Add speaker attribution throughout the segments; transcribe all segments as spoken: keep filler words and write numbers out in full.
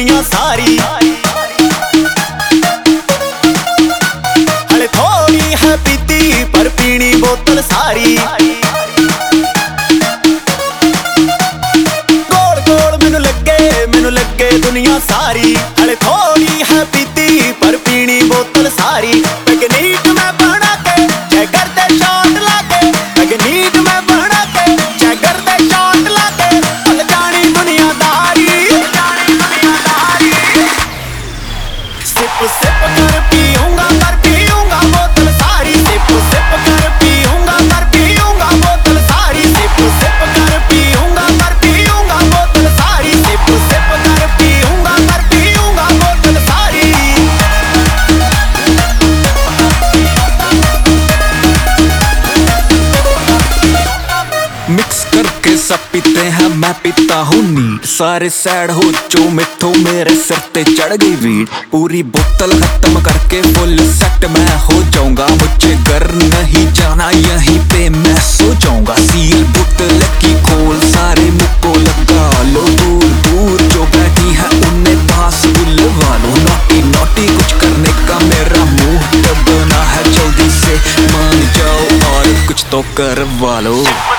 Speaker 1: दुनिया सारी। हले थोड़ी है पीती पर पीनी बोतल सारी। गोल गोल मैनू लगे मैनू लगे दुनिया सारी। हले थोड़ी है पीती पर पीनी बोतल सारी। तकनीक में बना के जैगर दे शॉट लाके, तकनीक में बना के जैगर दे शॉट लाके, भुल जानी दुनियादारी, जानी दुनियादारी। सिप सिप कर पीऊंगा पर पीऊंगा बोतल सारी। सिप सिप कर पीऊंगा पर पीऊंगा बोतल सारी। सिप सिप कर पीऊंगा पर पीऊंगा बोतल सारी। सिप सिप कर पीऊंगा पर पीऊंगा बोतल सारी।
Speaker 2: मिक्स करके सब पीते हैं, मैं पीता हूँ नीट। सारे सैड हो जो मिठो मेरे सिर ते चढ़ गई वीट। पूरी बोतल खत्म करके फुल सेट मैं हो जाऊंगा। मुझे घर नहीं जाना, यहीं पे मैं सो जाऊंगा। सील बोतल की खोल सारे मुझको लगा लो। दूर दूर जो बैठी है उन्हें पास बुलवा लो। नोटी नोटी कुछ करने का मेरा मुंह बना है, जल्दी से मान जाओ और कुछ तो करवा लो।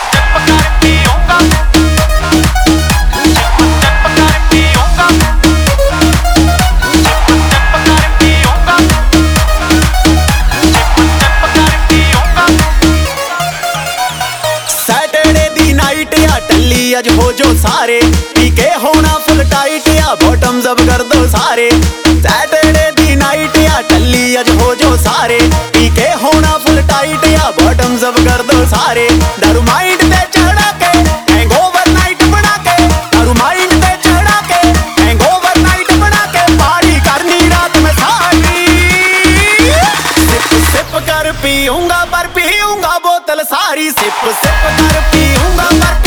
Speaker 1: सैटरडे दी नाइट या टल्ली अज हो जो सारे। पी के होना फुल टाइट या बॉटम्स अप कर दो सारे। सैटरडे दी नाइट या टल्ली अज हो जो सारे। पी के होना फुल टाइट या बॉटम्स अप कर दो सारे। दारू माइंड पे चढ़ा के हैंगओवर नाइट बना के, दारू माइंड पे चढ़ा के हैंगओवर नाइट बना के, पार्टी करनी रात में सारी। सिप सिप कर पीऊंगा पर पीऊंगा बोतल सारी। सिप सिप कर पीऊंगा पर